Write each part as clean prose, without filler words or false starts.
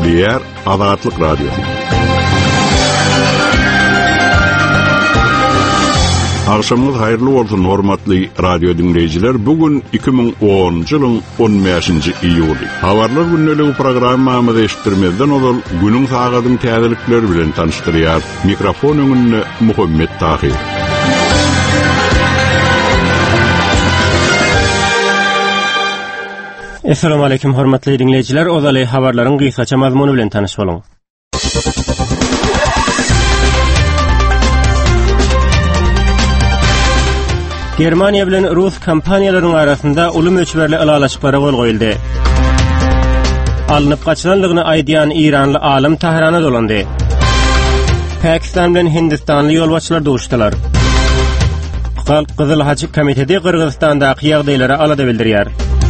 Gepleyer Azatlyk Radiosu. Akşamınız hayırlı olsun hormatly radio dinleyijiler. Bugün 2010-njy ýylyň 15-nji iýuly. Habarlar günnälik programmamyzda eşitdirmezden ol günüň sagatyň täzelikleri bilen tanıştyrýar. Mikrofon öňünde Muhammed Tahir. Assalamu alaykum hormatly dinleyijiler. Ozaly habarlaryň gysgaça mazmuny bilen tanyş boluň. Germaniýa bilen Rus kompaniýalarynyň arasynda uly möçberli alalaşyklara gol goýuldy. Alınıp gaçylanlygyny aýdýan İranly alim Tahrana dolandy. Pakistan bilen Hindistanly ýolbaşçylar duşdylar. Gyzyl Haç komiteti Kyrgyzstandaky ýagdaýlara alada bildirýär.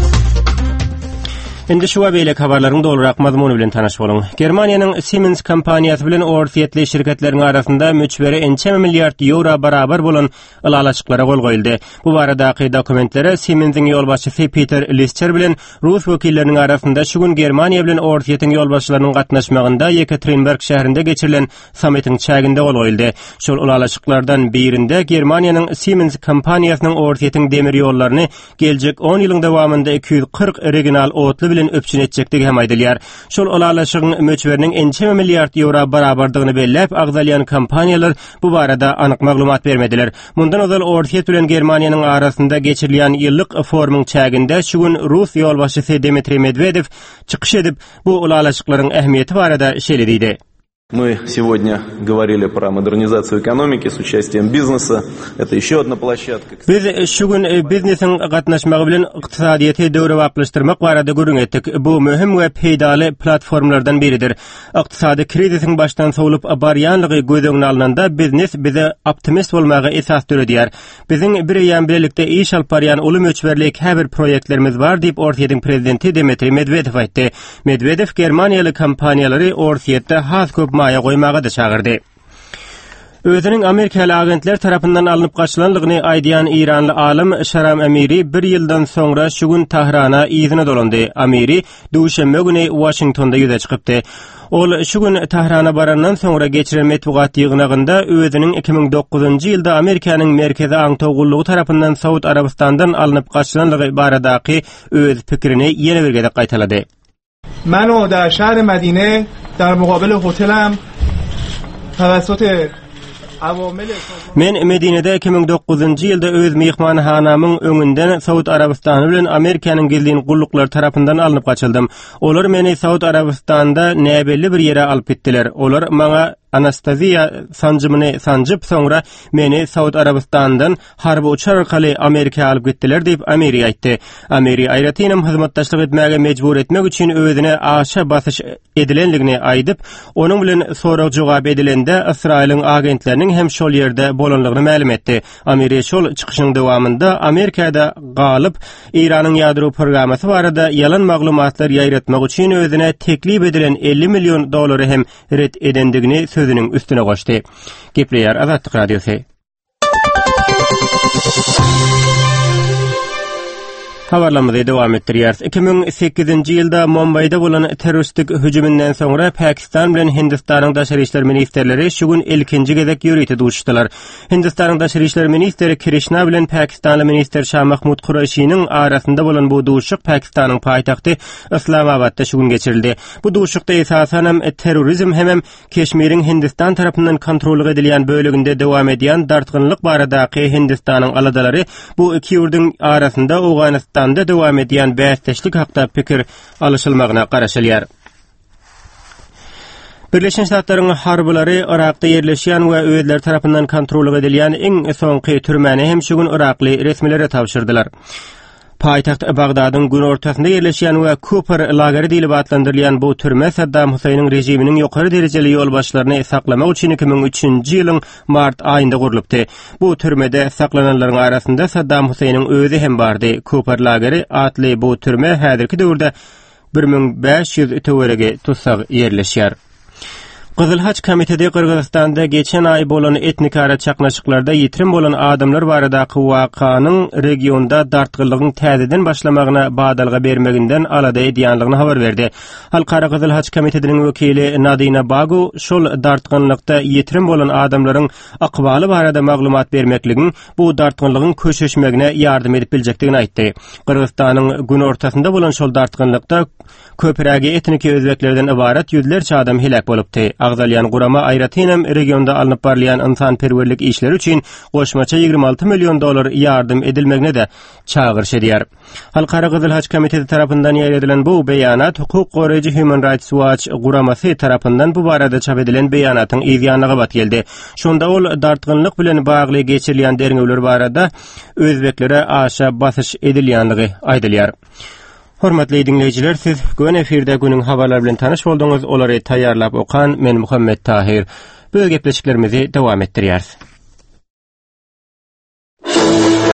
Indi şu beýlek habarlaryň dolrak mazmuny bilen tanyş boluň. Germaniýanyň Siemens kompaniýasy bilen ortaýetli şirketleriň arasynda möçberi ençe milliard euro barabar bolan alalaşyklara gol goýuldy. Bu baradaky dokumentlere Siemens'iň ýolbaşçysy Peter Lischer bilen Rus wekilleriniň arasynda şu gün Germaniýa bilen ortaýetiň ýolbaşçylarynyň gatnaşmagynda Yekaterinburg şäherinde geçirilen sammityň çäginde gol goýuldy. Şol alalaşyklardan birinde Germaniýanyň Siemens kompaniýasynyň ortaýetiň demir ýollaryny geljek 10 ýylyň dowamında 240 regional otly bilen öpçün etjekdigi hem aýdylýar. Şol alalaşygyň möçberiniň ençe milliard euro barabardygyny belläp agdalýan kompaniýalar bu barada anyk maglumat bermediler. Mundan ozal ortaýet bilen Germaniýanyň arasynda geçirilen ýyllyk forumyň çäginde şu gün Rus ýolbaşçysy Dmitri Medvedev çykyş edip bu alalaşyklaryň ähmiýeti barada şeýle diýdi. Мы сегодня говорили про модернизацию экономики с участием бизнеса. Это еще одна площадка. Biz şu gün biznesiň gatnaşmagy bilen ykdysadyýaty döwrewaplaşdyrmak barada görüň etdik. Bu möhüm we peýdaly platformlardan biridir. Ykdysady krizisiň başdan sowlup barýanlygy gözüňe alnanda biznes bize optimist bolmagy esas töredýär. Biziň bir ýan birlikde iş alyp barýan uly möçberlik häzir proýektlerimiz bar diýip ortaýetiň prezidenti Dmitri Medvedev aýtdy. Medvedev Germaniýaly kompaniýalary ortaýetde has köp maýa goýmaga da çagyrdy. Özüniň Amerikaly agentler tarapyndan alınıp gaçylanlygyny aýdýan İranly alim Sharam Amiri bir ýyldan soňra şu gün Tahrana ýyzyna dolandy. Amiri duşanbe güni Washingtonda ýüze çykypdy. Ol şu gün Tahrana barandan soňra geçiren metbuat ýygnagynda özüniň 2009-njy ýylda Amerikanyň merkezi aňtowgullugy tarapyndan Saud Arabistandan alınıp gaçylanlygy baradaky öz pikirini ýene bir gede gaýtalady. من و در شهر مدینه در مقابل هتلم توسط Men Medinede 2009-njy ýylda öz mehmanhanamyň öňünden Saud Arabistany bilen Amerikanyň gizlin gulluklar tarapyndan alınıp gaçyldym. Olar meni Saud Arabistanda näbelli bir ýere alyp gitdiler. Olar maňa Anastasia sanjymyny sanjyp soňra meni Saud Arabistandan harby uçar arkaly Amerika alyp gitdiler diýip Amiri aýtdy. Amiri aýratynam hyzmatdaşlyk etmäge mejbur etmek üçin özüne aşa basyş edilenligini aýdyp, onuň bilen sorag jogap edilende Israýlyň agentleriniň hem şol ýerde bolanlygyny ma'lum etdi. Amiri şol çykyşynyň dowamında Amerikada galyp Iranyň ýadro programmasy barada ýalan maglumatlar ýaýratmak üçin özüne teklip edilen $50 milyon hem ret edendigini sözünün üstüne goşdy. Gepleyer Azatlyk Radiosu. Habarlamada dowam etdirýär. 2008-nji ýylda Mumbaýda bolan terroristik hüjümden soňra Pakistan bilen Hindistanyň daşary işler ministrleri şu gün ilkinji gezek ýürüýte duşdylar. Hindistanyň daşary işler ministri Krishna bilen Pakistanly minister Shah Mahmud Qurayşynyň arasynda bolan bu duşuk Pakistanyň paýtagty Islamabadda şu gün geçirildi. Bu duşukda esasen hem terrorizm hem Keşmiriň Hindistan tarapyndan kontrol edilýän bölегinde dowam edýän dartgynlyk baradaky Hindistanyň aladalary bu iki ýurdun arasynda Awganistanda dowam edýän bäsleşlik hakda pikir alışylmagyna garaşylýar. Birleşen Ştatlaryň harbylary Irakda ýerleşýän we öýler tarapyndan kontrol edilýän iň soňky türmäni hem şu gün Irakly resmilere tapşyrdylar. Paýtaxt Bagdadyň gün ortasynda ýerleşýän we Cooper lageri diýilip adlandyrylýan bu türme Saddam Husaýnyň rejiminiň ýokary derejeli ýolbaşçylaryny saklamak üçin 2003-nji ýylyň mart aýynda gurulypdy. Bu türmede saklananlaryň arasynda Saddam Husaýnyň özü hem bardy. Cooper lageri atly bu türme häzirki döwürde 1500 töwerege tutsak ýerleşýär. Kızılhaç Komiteti Kırgızstanda geçen ay bolan etnik ara çaknaşıklarda yitirim bolan adamlar baradaky wakanyň regionda dartgyllygyň täzeden başlamagyna badalga bermeginden alada edýänligini habar berdi. Halkara Kızılhaç Komitetining wekili Nadina Bagu şol dartgynlykda yitirim bolan adamlaryň akwaly barada maglumat bermekligiň bu dartgynlygyň köşeşmegine ýardym edip biljekdigini aýtdy. Kırgızstanyň gün ortasynda bolan şol dartgynlykda köpürägi etnik özbeklerden ibaret ýüzlerçe adam helak bolupdy. Agzalyan gurama aýratynam regionda alınıp barlayan insanperwerlik işleri üçin goşmaça $26 milyon ýardym edilmegine de çağırış edýär. Halkara Kızılhaç Komiteti tarapyndan ýerledilen bu beýanat hukuk goraýjy Human Rights Watch guramasy tarapyndan bu barada çap edilen beýanatyň ýa-da bat geldi. Şonda ol dartgynlyk bilen bagly geçirilýän derňewler barada özbeklere aşa basyş edilýänligi aýdylýar. Hormatly dinleyijiler, siz gün efirde günüň habarlary bilen tanyş bolduňuz. Olary taýýarlap okan men Muhammed Tahir. Bu gepleşiklerimizi dowam etdirýäris.